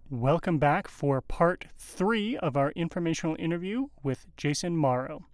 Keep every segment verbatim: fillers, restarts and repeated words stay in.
Welcome back for part three of our informational interview with Jason Morrow.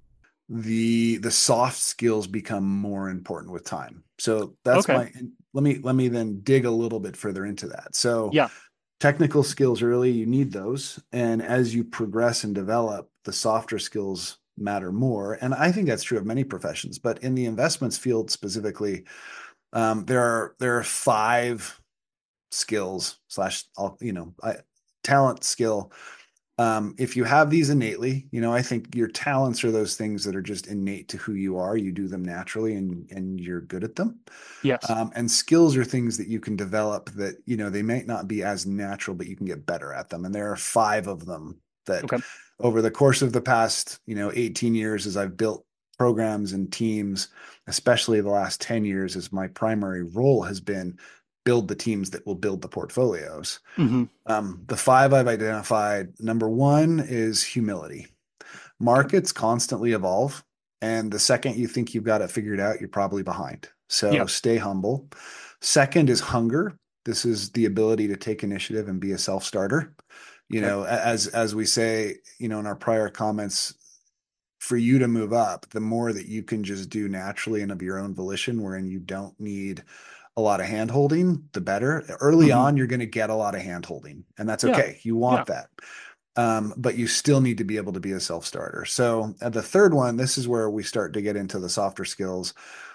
the the soft skills become more important with time. So that's Okay. my let me let me then dig a little bit further into that. So Yeah. technical skills early, you need those. And as you progress and develop, the softer skills matter more. And I think that's true of many professions, but in the investments field specifically, um, there are there are five skills slash you know I, talent skill. Um, if you have these innately, you know, I think your talents are those things that are just innate to who you are. You do them naturally and and you're good at them. Yes. Um, and skills are things that you can develop that, you know, they might not be as natural, but you can get better at them. And there are five of them that Okay. over the course of the past, you know, eighteen years, as I've built programs and teams, especially the last ten years, as my primary role has been build the teams that will build the portfolios. Mm-hmm. Um, the five I've identified, number one is humility. Okay. Markets constantly evolve, and the second you think you've got it figured out, you're probably behind. So Yeah. stay humble. Second is hunger. This is the ability to take initiative and be a self-starter. You Okay. know, as as we say, you know, in our prior comments, for you to move up, the more that you can just do naturally and of your own volition, wherein you don't need a lot of hand holding, the better. Early Mm-hmm. on, you're going to get a lot of hand holding, and that's Yeah. okay. You Yeah. want that. Um, but you still need to be able to be a self starter. So, uh, the third one, this is where we start to get into the softer skills.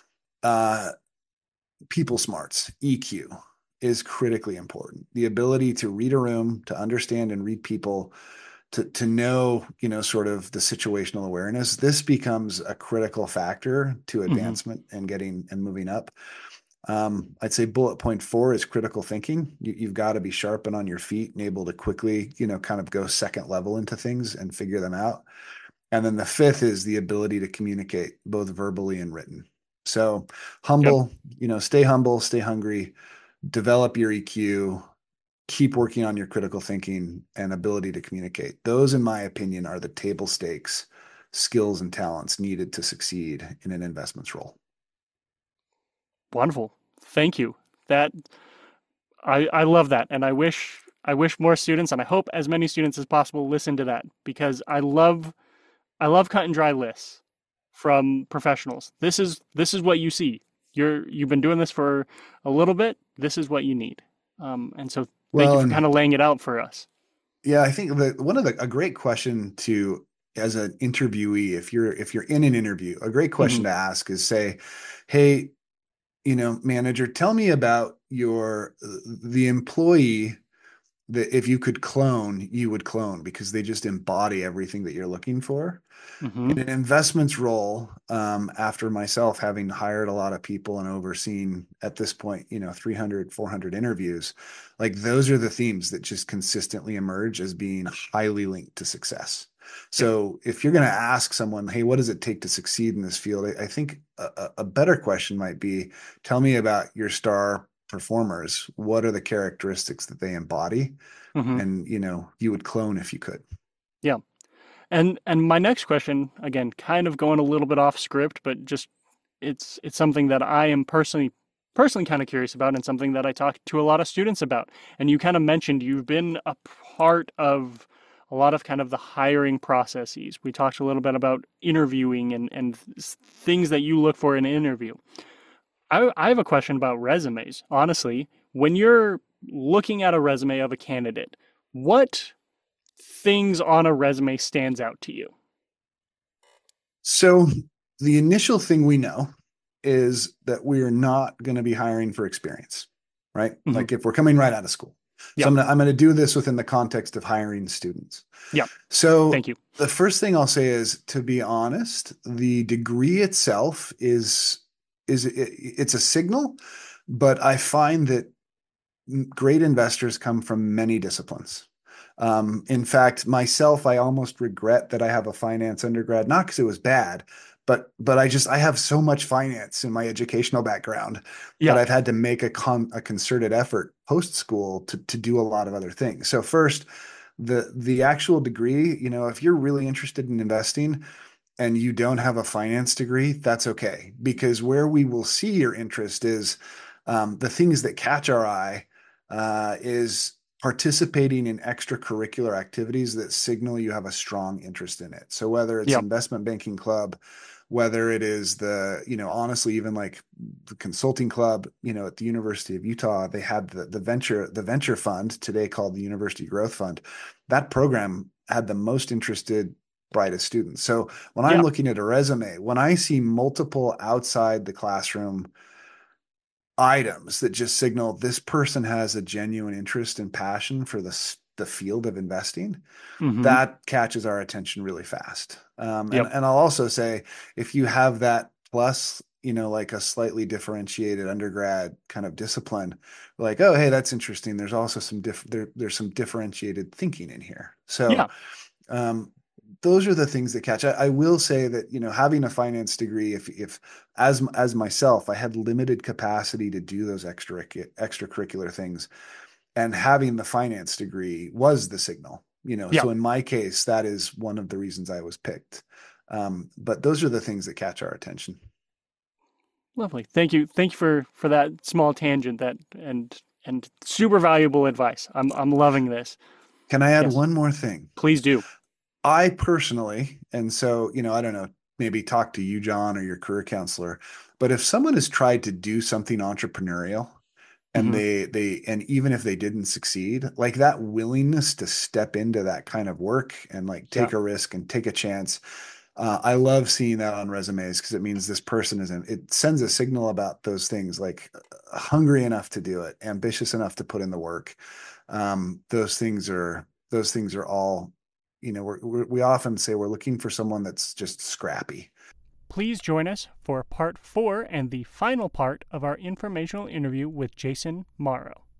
Uh, People smarts, E Q, is critically important. The ability to read a room, to understand and read people, to to know, you know, sort of the situational awareness. This becomes a critical factor to Mm-hmm. advancement and getting and moving up. Um, I'd say bullet point four is critical thinking. You, you've got to be sharp and on your feet and able to quickly, you know, kind of go second level into things and figure them out. And then the fifth is the ability to communicate both verbally and written. So Yep. humble, you know, stay humble, stay hungry, develop your E Q, keep working on your critical thinking and ability to communicate. Those, in my opinion, are the table stakes skills and talents needed to succeed in an investments role. Wonderful. Thank you. That I I love that, and I wish I wish more students, and I hope as many students as possible listen to that because I love I love cut and dry lists from professionals. This is this is what you see. You're you've been doing this for a little bit. This is what you need. Um, and so thank you Well, for kind and of laying it out for us. yeah, I think that one of the a great question to as an interviewee, if you're if you're in an interview, a great Mm-hmm. question to ask is say, "Hey, you know, manager, tell me about your the employee that if you could clone, you would clone because they just embody everything that you're looking for." Mm-hmm. In an investments role, um, after myself having hired a lot of people and overseen at this point, you know, three hundred, four hundred interviews, like those are the themes that just consistently emerge as being highly linked to success. Yep. So if you're going to ask someone, hey, what does it take to succeed in this field? I, I think a, a better question might be, tell me about your star performers. What are the characteristics that they embody? Mm-hmm. And, you know, you would clone if you could. Yeah. And and my next question, again, kind of going a little bit off script, but just it's it's something that I am personally personally kind of curious about and something that I talk to a lot of students about. And you kind of mentioned you've been a part of a lot of kind of the hiring processes. We talked a little bit about interviewing and and things that you look for in an interview. I I have a question about resumes. Honestly, when you're looking at a resume of a candidate, what things on a resume stands out to you? So the initial thing we know is that we are not going to be hiring for experience, right? Hmm. Like if we're coming right out of school. So Yep. I'm gonna, I'm going to do this within the context of hiring students. Yep. So Thank you. the first thing I'll say is, to be honest, the degree itself is is it, it's a signal, but I find that great investors come from many disciplines. Um, in fact, myself, I almost regret that I have a finance undergrad, not because it was bad, but but I just I have so much finance in my educational background that Yeah. I've had to make a con a concerted effort post school to to do a lot of other things. So first, the the actual degree, you know, if you're really interested in investing and you don't have a finance degree, that's okay, because where we will see your interest is um, the things that catch our eye uh, is participating in extracurricular activities that signal you have a strong interest in it. So whether it's Yep. investment banking club, whether it is the, you know, honestly, even like the consulting club, you know, at the University of Utah, they had the, the venture, the venture fund, today called the University Growth Fund. That program had the most interested, brightest students. So when I'm Yeah. looking at a resume, when I see multiple outside the classroom items that just signal this person has a genuine interest and passion for the the field of investing, Hmm. that catches our attention really fast. Um, and Yep. and I'll also say, if you have that plus, you know, like a slightly differentiated undergrad kind of discipline, like, oh, hey, that's interesting. There's also some diff there, there's some differentiated thinking in here. So Yeah. um, those are the things that catch. I, I will say that, you know, having a finance degree, if if as as myself, I had limited capacity to do those extra extracurricular things, and having the finance degree was the signal. You know, Yeah. so in my case, that is one of the reasons I was picked. Um, but those are the things that catch our attention. Lovely. Thank you. Thank you for for that small tangent that and and super valuable advice. I'm I'm loving this. Can I add Yes. one more thing? Please do. I personally, and so, you know, I don't know, maybe talk to you, John, or your career counselor, but if someone has tried to do something entrepreneurial and Hmm. they they and even if they didn't succeed, like that willingness to step into that kind of work and like Yeah. take a risk and take a chance, uh, I love seeing that on resumes because it means this person isn't, it sends a signal about those things, like uh, hungry enough to do it, ambitious enough to put in the work. Um, those things are those things are all, you know, we're, we're, we often say we're looking for someone that's just scrappy. Please join us for part four and the final part of our informational interview with Jason Morrow.